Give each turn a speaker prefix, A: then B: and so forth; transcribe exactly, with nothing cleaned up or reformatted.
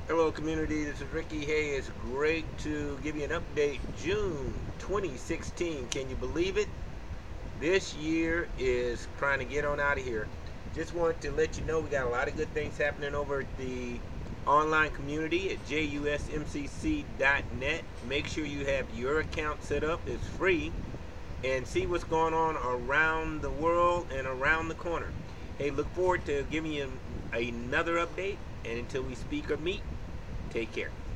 A: Hello, community. This is Ricky. Hey, it's great to give you an update. June twenty sixteen. Can you believe it? This year is trying to get on out of here. Just want to let you know we got a lot of good things happening over at the online community at J U S M C C dot net. Make sure you have your account set up. It's free. And see what's going on around the world and around the corner. Hey, look forward to giving you another update. And until we speak or meet, take care.